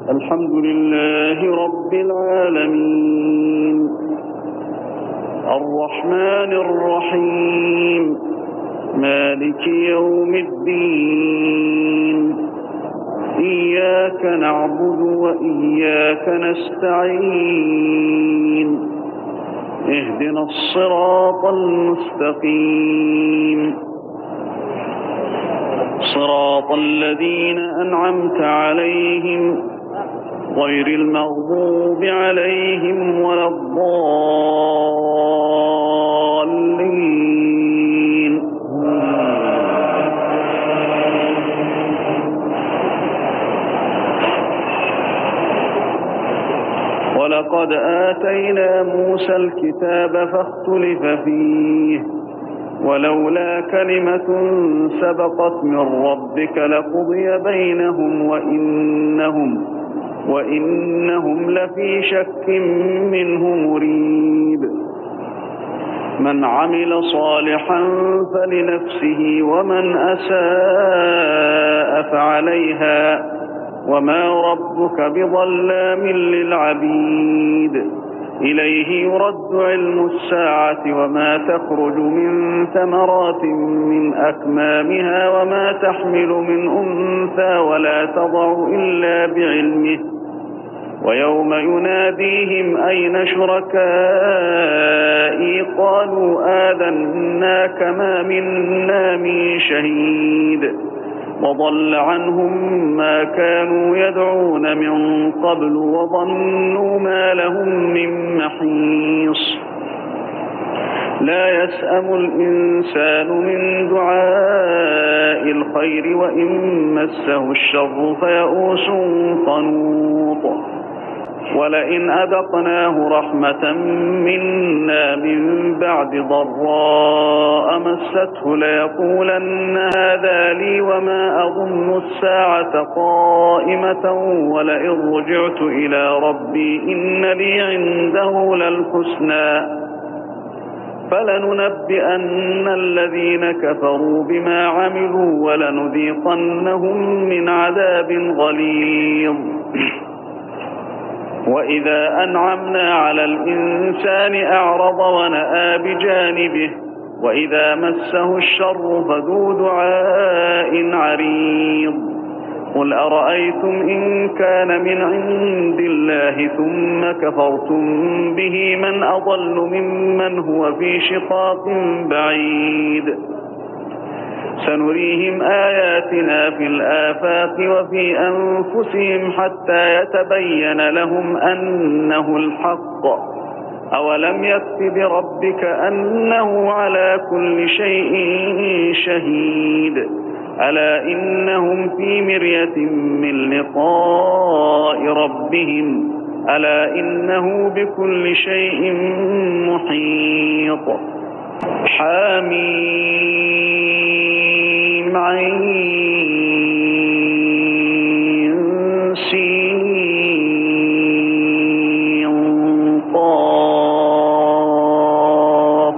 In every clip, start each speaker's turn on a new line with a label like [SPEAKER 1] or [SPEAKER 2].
[SPEAKER 1] الحمد لله رب العالمين الرحمن الرحيم مالك يوم الدين إياك نعبد وإياك نستعين اهدنا الصراط المستقيم صراط الذين أنعمت عليهم غير المغضوب عليهم ولا الضالين. ولقد آتينا موسى الكتاب فاختلف فيه ولولا كلمة سبقت من ربك لقضي بينهم وإنهم لفي شك منه مريب. من عمل صالحا فلنفسه ومن أساء فعليها وما ربك بظلام للعبيد. إليه يرد علم الساعة وما تخرج من ثمرات من أكمامها وما تحمل من أنثى ولا تضع إلا بعلمه ويوم يناديهم أين شركائي قالوا آذناك ما منا من شهيد وضل عنهم ما كانوا يدعون من قبل وظنوا ما لهم من محيص. لا يسأم الإنسان من دعاء الخير وإن مسه الشر فيئوس قنوط. ولئن أذقناه رحمة منا من بعد ضراء مسته ليقولن هذا لي وما أظن الساعة قائمة ولئن رجعت إلى ربي إن لي عنده للحسنى فلننبئن الذين كفروا بما عملوا ولنذيقنهم من عذاب غليظ. وإذا أنعمنا على الإنسان أعرض ونأى بجانبه وإذا مسه الشر فذو دعاء عريض. قل أرأيتم إن كان من عند الله ثم كفرتم به من أضل ممن هو في شقاق بعيد. سنريهم آياتنا في الآفاق وفي أنفسهم حتى يتبين لهم أنه الحق. أولم يكف بربك أنه على كل شيء شهيد. ألا إنهم في مرية من لقاء ربهم ألا إنه بكل شيء محيط. حميم عين سين قاف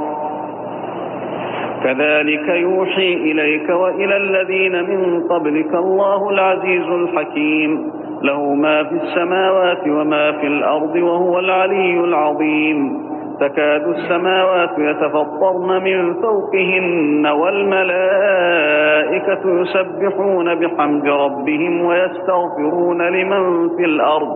[SPEAKER 1] كذلك يوحي إليك وإلى الذين من قبلك الله العزيز الحكيم له ما في السماوات وما في الأرض وهو العلي العظيم. تكاد السماوات يتفطرن من فوقهن والملائكة يسبحون بحمد ربهم ويستغفرون لمن في الأرض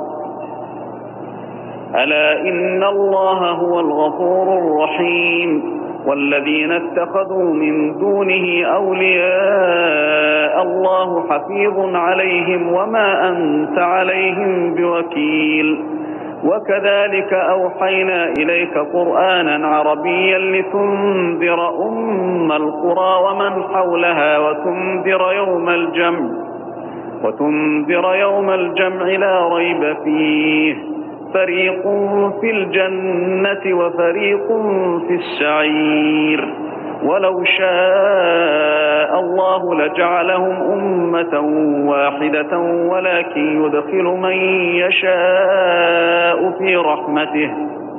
[SPEAKER 1] ألا إن الله هو الغفور الرحيم. والذين اتخذوا من دونه أولياء الله حفيظ عليهم وما أنت عليهم بوكيل. وكذلك أوحينا إليك قرآنا عربيا لتنذر أم القرى ومن حولها وتنذر يوم الجمع لا ريب فيه فريق في الجنة وفريق في السعير. ولو شاء الله لجعلهم أمة واحدة ولكن يدخل من يشاء في رحمته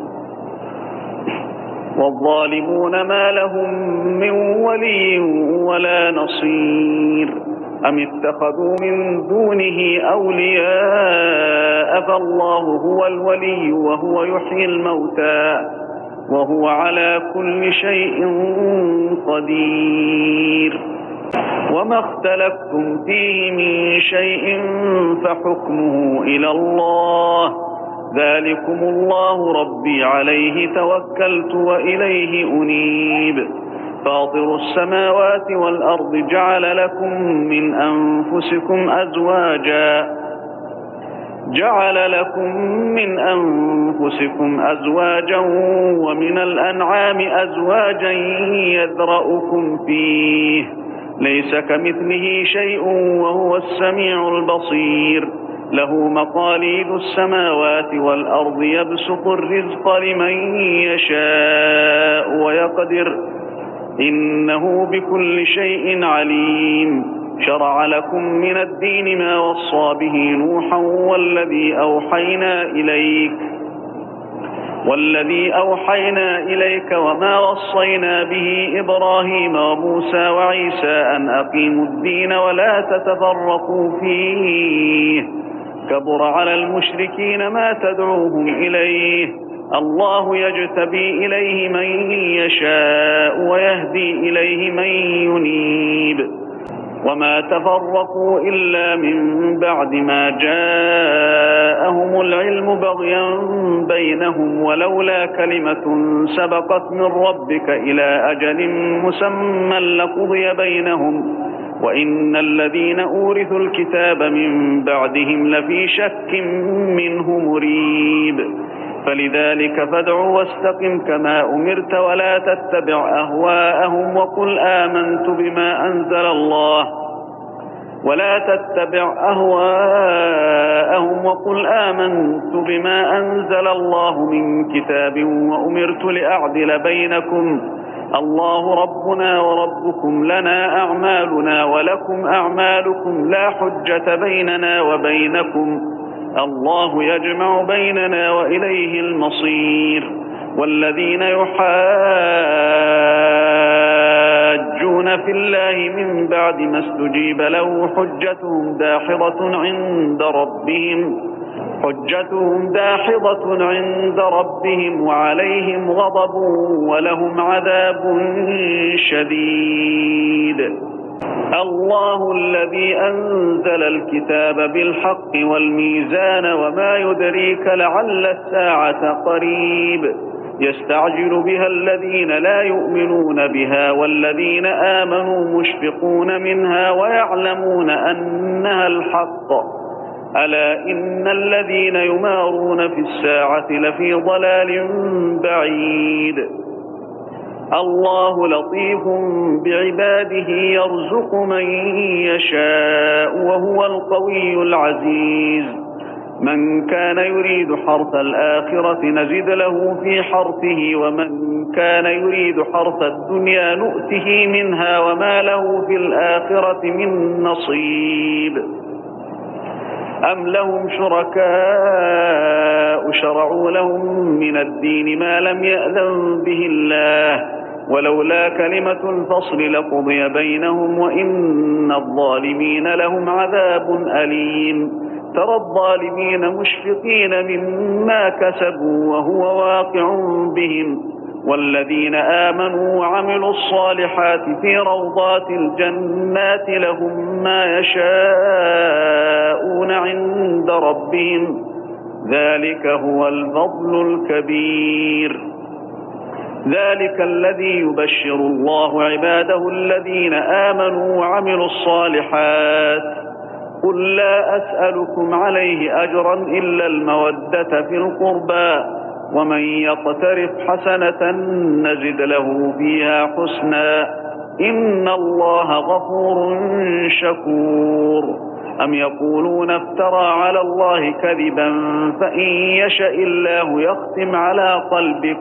[SPEAKER 1] والظالمون ما لهم من ولي ولا نصير. أم اتخذوا من دونه أولياء فالله هو الولي وهو يحيي الموتى وهو على كل شيء قدير. وما اختلفتم فيه من شيء فحكمه إلى الله، ذلكم الله ربي عليه توكلت وإليه أنيب. فاطر السماوات والأرض جعل لكم من أنفسكم أزواجا ومن الأنعام أزواجا يذرأكم فيه، ليس كمثله شيء وهو السميع البصير. له مقاليد السماوات والأرض يبسط الرزق لمن يشاء ويقدر، إنه بكل شيء عليم. شرع لكم من الدين ما وصى به نوحا والذي أوحينا إليك وما وصينا به إبراهيم وموسى وعيسى أن أقيموا الدين ولا تتفرقوا فيه، كبر على المشركين ما تدعوهم إليه. الله يجتبي إليه من يشاء ويهدي إليه من ينيب. وما تفرقوا إلا من بعد ما جاءهم العلم بغيا بينهم، ولولا كلمة سبقت من ربك إلى أجل مسمى لقضي بينهم، وإن الذين أورثوا الكتاب من بعدهم لفي شك منه مريب. فلذلك فادع واستقم كما أمرت ولا تتبع أهواءهم وقل آمنت بما أنزل الله من كتاب وأمرت لأعدل بينكم، الله ربنا وربكم لنا أعمالنا ولكم أعمالكم لا حجة بيننا وبينكم، الله يجمع بيننا وإليه المصير. والذين يحاجون في الله من بعد ما استجيب له حجتهم داحضة عند ربهم وعليهم غضب ولهم عذاب شديد. الله الذي أنزل الكتاب بالحق والميزان وما يدريك لعل الساعة قريب، يستعجل بها الذين لا يؤمنون بها والذين آمنوا مشفقون منها ويعلمون أنها الحق، ألا إن الذين يمارون في الساعة لفي ضلال بعيد. الله لطيف بعباده يرزق من يشاء وهو القوي العزيز. من كان يريد حرث الآخرة نزد له في حرثه، ومن كان يريد حرث الدنيا نؤته منها وما له في الآخرة من نصيب. أم لهم شركاء شرعوا لهم من الدين ما لم يأذن به الله، ولولا كلمة الفصل لقضي بينهم وإن الظالمين لهم عذاب أليم. ترى الظالمين مشفقين مما كسبوا وهو واقع بهم، والذين آمنوا وعملوا الصالحات في روضات الجنات لهم ما يشاءون عند ربهم، ذلك هو الفضل الكبير. ذلك الذي يبشر الله عباده الذين آمنوا وعملوا الصالحات. قل لا أسألكم عليه أجرا إلا المودة في القربى، ومن يقترف حسنة نزد له فيها حسنا، إن الله غفور شكور. أم يقولون افترى على الله كذبا، فإن يشأ الله يختم على قلبك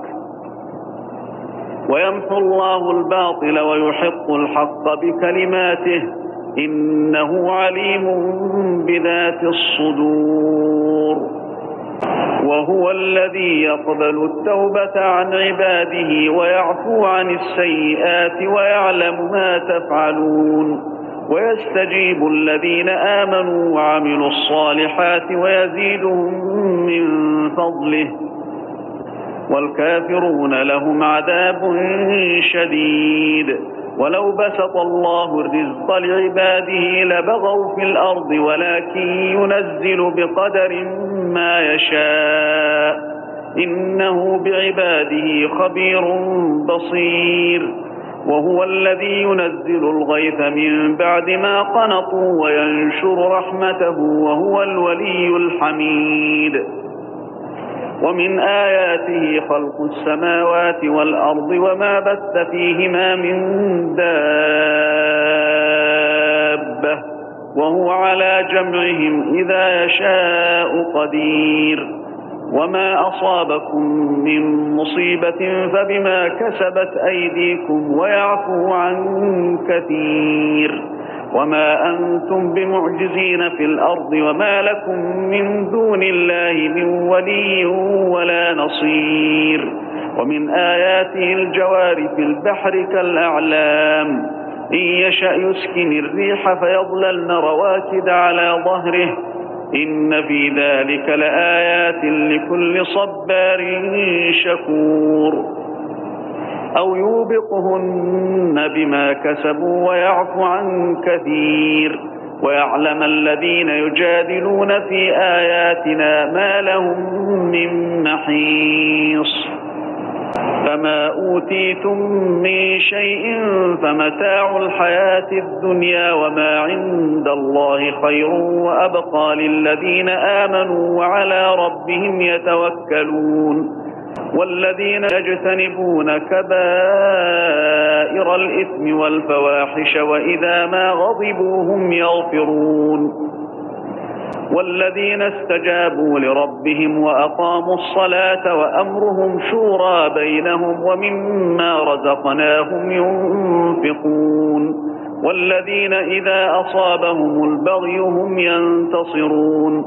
[SPEAKER 1] ويمحو الله الباطل ويحق الحق بكلماته، إنه عليم بذات الصدور. وهو الذي يقبل التوبة عن عباده ويعفو عن السيئات ويعلم ما تفعلون، ويستجيب الذين آمنوا وعملوا الصالحات ويزيدهم من فضله، والكافرون لهم عذاب شديد. ولو بسط الله الرزق لعباده لبغوا في الأرض ولكن ينزل بقدر ما يشاء، إنه بعباده خبير بصير. وهو الذي ينزل الغيث من بعد ما قنطوا وينشر رحمته وهو الولي الحميد. ومن آياته خلق السماوات والأرض وما بث فيهما من دابة، وهو على جمعهم إذا يشاء قدير. وما أصابكم من مصيبة فبما كسبت أيديكم ويعفو عن كثير. وما أنتم بمعجزين في الأرض وما لكم من دون الله من ولي ولا نصير. ومن آياته الجوار في البحر كالأعلام، إن يشأ يسكن الريح فيظللن رواكد على ظهره، إن في ذلك لآيات لكل صبار شكور. أو يوبقهن بما كسبوا ويعفو عن كثير. ويعلم الذين يجادلون في آياتنا ما لهم من محيص. فما أوتيتم من شيء فمتاع الحياة الدنيا وما عند الله خير وأبقى للذين آمنوا وعلى ربهم يتوكلون. والذين يجتنبون كبائر الإثم والفواحش وإذا ما غضبوا هم يغفرون. والذين استجابوا لربهم وأقاموا الصلاة وأمرهم شورى بينهم ومما رزقناهم ينفقون. والذين إذا أصابهم البغي هم ينتصرون.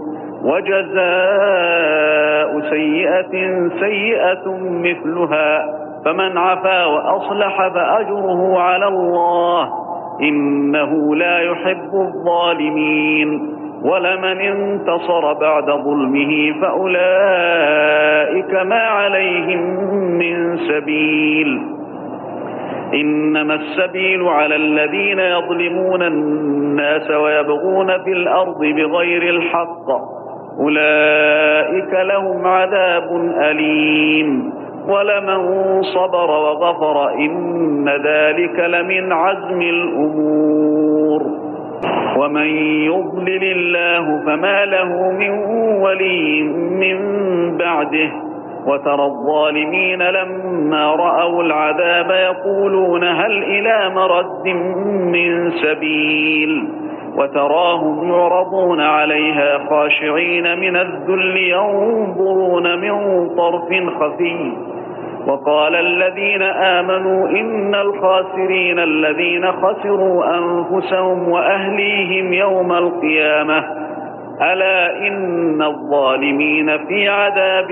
[SPEAKER 1] وجزاء سيئة سيئة مثلها، فمن عفا وأصلح فأجره على الله، إنه لا يحب الظالمين. ولمن انتصر بعد ظلمه فأولئك ما عليهم من سبيل. إنما السبيل على الذين يظلمون الناس ويبغون في الأرض بغير الحق، أولئك لهم عذاب أليم. ولمن صبر وغفر إن ذلك لمن عزم الأمور. ومن يضلل الله فما له من ولي من بعده. وترى الظالمين لما رأوا العذاب يقولون هل إلى مرد من سبيل. وتراهم يعرضون عليها خاشعين من الذل ينظرون من طرف خفي. وقال الذين آمنوا إن الخاسرين الذين خسروا أنفسهم وأهليهم يوم القيامة، ألا إن الظالمين في عذاب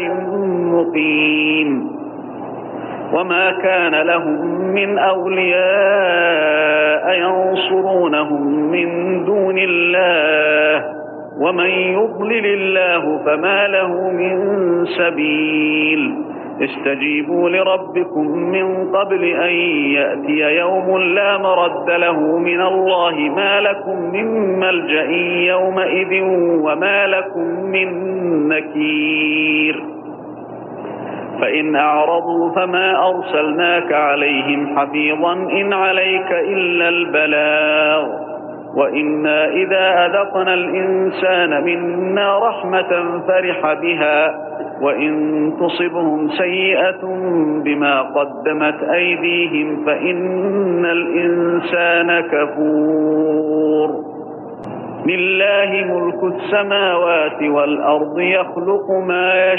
[SPEAKER 1] مقيم. وما كان لهم من أولياء ينصرونهم من دون الله، ومن يضلل الله فما له من سبيل. استجيبوا لربكم من قبل أن يأتي يوم لا مرد له من الله ما لكم من ملجأ يومئذ وما لكم من نكير. فإن أعرضوا فما أرسلناك عليهم حفيظا إن عليك إلا البلاغ. وإنا إذا أذقنا الإنسان منا رحمة فرح بها، وإن تصبهم سيئة بما قدمت أيديهم فإن الإنسان كفور. لله ملك السماوات والأرض يخلق ما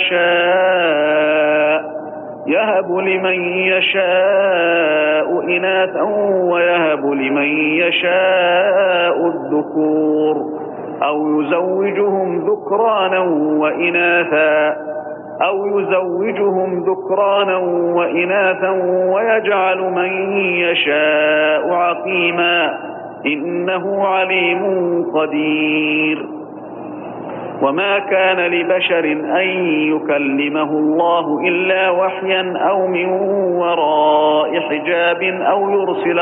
[SPEAKER 1] يشاء، يهب لمن يشاء إناثا ويهب لمن يشاء الذكور، أو يزوجهم ذكرانا وإناثا ويجعل من يشاء عقيما، إنه عليم قدير. وما كان لبشر أن يكلمه الله إلا وحيا أو من وراء حجاب أو يرسل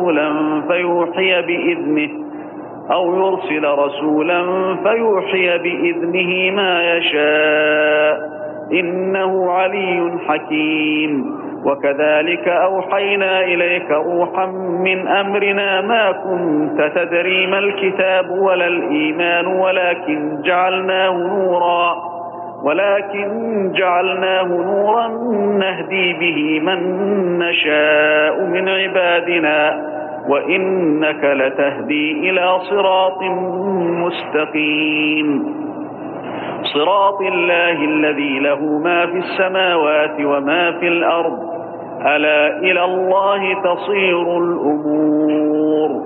[SPEAKER 1] رسولا فيوحي بإذنه ما يشاء إنه علي حكيم. وكذلك أوحينا إليك روحا من أمرنا ما كنت تدري ما الكتاب ولا الإيمان ولكن جعلناه نورا نهدي به من نشاء من عبادنا وإنك لتهدي إلى صراط مستقيم صراط الله الذي له ما في السماوات وما في الأرض ألا إلى الله تصير الأمور.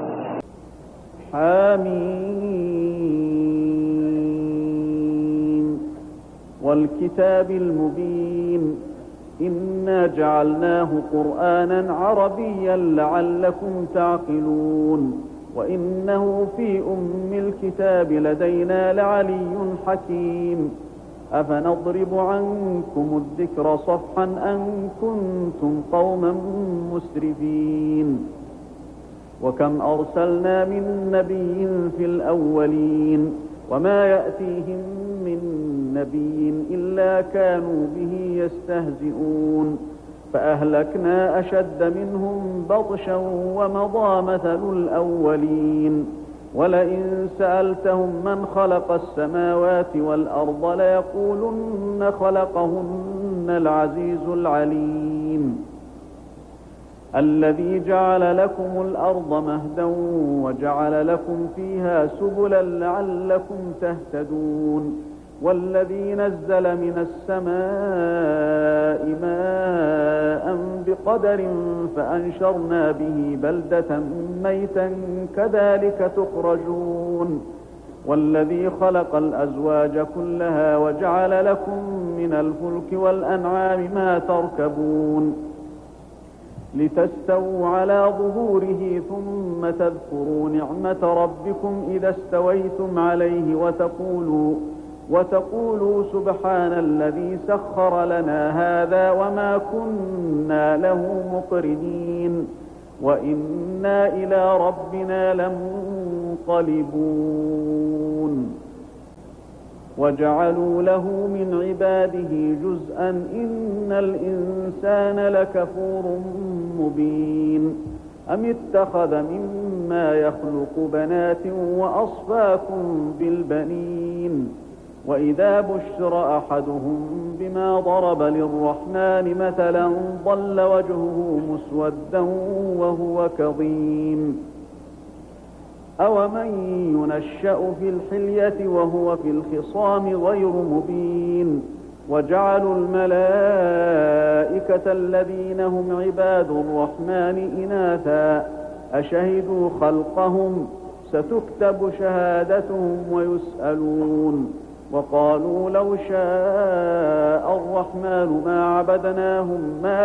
[SPEAKER 2] حميم والكتاب المبين إنا جعلناه قرآنا عربيا لعلكم تعقلون وإنه في أم الكتاب لدينا لعلي حكيم. أفنضرب عنكم الذكر صفحا أن كنتم قوما مسرفين. وكم أرسلنا من نبي في الأولين وما يأتيهم من نبي إلا كانوا به يستهزئون فأهلكنا أشد منهم بطشا ومضى مثل الأولين. ولئن سألتهم من خلق السماوات والأرض ليقولن خلقهن العزيز العليم الذي جعل لكم الأرض مهدا وجعل لكم فيها سبلا لعلكم تهتدون والذي نزل من السماء ماء بقدر فأنشرنا به بلدة ميتا كذلك تخرجون والذي خلق الأزواج كلها وجعل لكم من الفلك والأنعام ما تركبون لتستووا على ظهوره ثم تذكروا نعمة ربكم إذا استويتم عليه وتقولوا سبحان الذي سخر لنا هذا وما كنا له مقرنين وإنا إلى ربنا لمنقلبون. وجعلوا له من عباده جزءا إن الإنسان لكفور مبين. أم اتخذ مما يخلق بنات وأصفاكم بالبنين وإذا بشر أحدهم بما ضرب للرحمن مثلا ظل وجهه مسودا وهو كظيم. أومن ينشأ في الحلية وهو في الخصام غير مبين. وجعلوا الملائكة الذين هم عباد الرحمن إناثا أشهدوا خلقهم ستكتب شهادتهم ويسألون. وقالوا لو شاء الرحمن ما عبدناهم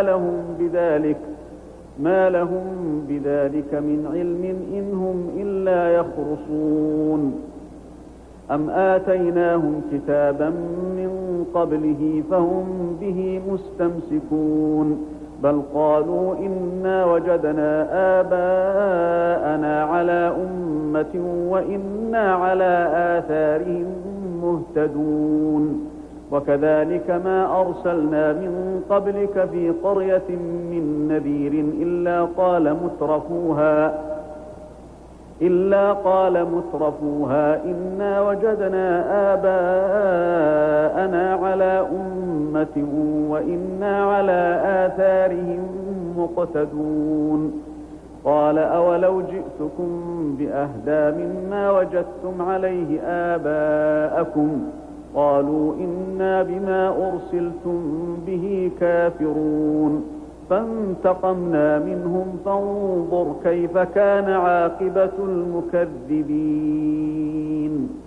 [SPEAKER 2] ما لهم بذلك من علم إن هم إلا يخرصون. أم آتيناهم كتابا من قبله فهم به مستمسكون بل قالوا إنا وجدنا آباءنا على أمة وإنا على آثارهم مهتدون. وكذلك ما أرسلنا من قبلك في قرية من نذير إلا قال مترفوها إنا وجدنا آباءنا على أمة وإنا على آثارهم مقتدون. قال أولو جئتكم بأهدى مما وجدتم عليه آباءكم قالوا إنا بما أرسلتم به كافرون. فانتقمنا منهم فانظر كيف كان عاقبة المكذبين.